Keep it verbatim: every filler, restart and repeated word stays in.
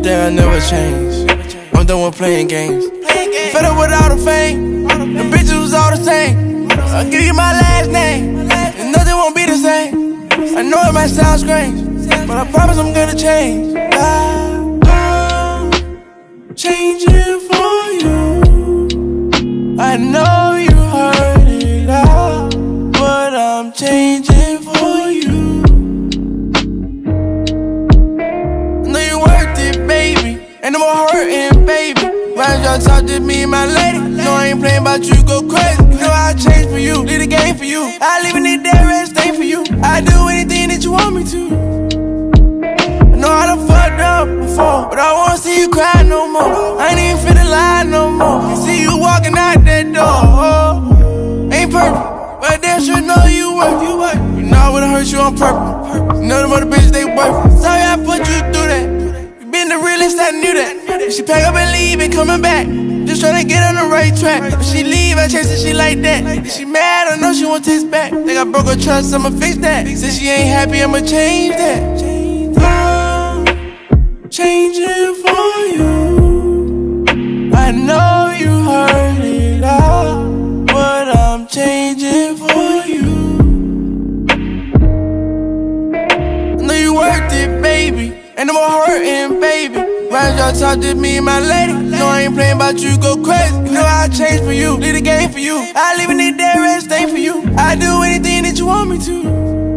think I never change. I'm done with playing games. Fed up with all the fame. The bitches was all the same. I'll give you my last name, and nothing won't be the same. I know it might sound strange, but I promise I'm gonna change. I'm changing for you. I know you heard it all, but I'm changing for you. I know you worth it, baby. Ain't no more hurting, baby. Why y'all talk to me, my lady? No, I ain't playing about you, go crazy. You know I change for you, leave the game for you. I leave it there, rest stay for you. I do anything that you want me to. I know I done fucked up before, but I won't see you cry no more. I ain't even finna lie no more. I see you walking out that door. Oh, ain't perfect, but damn sure know you worth. You worth. You know I would've hurt you on purpose. You know them other bitches they worth. Sorry I put you through that. Been the realest, I knew that. If she pack up and leave, ain't coming back. Just tryna get on the right track. If she leave, I chase her, she like that. If she mad, I know she won't taste back. Think I broke her trust, I'ma fix that. Since she ain't happy, I'ma change that. I'm changing for you. I know you heard it all, but I'm changing for you. I know you worth it, baby. Ain't no more hurting, baby. Why y'all talk to me, my lady? No, I ain't playing about you, go crazy. You know I change for you, leave the game for you. I leave it there, rest stay for you. I do anything that you want me to.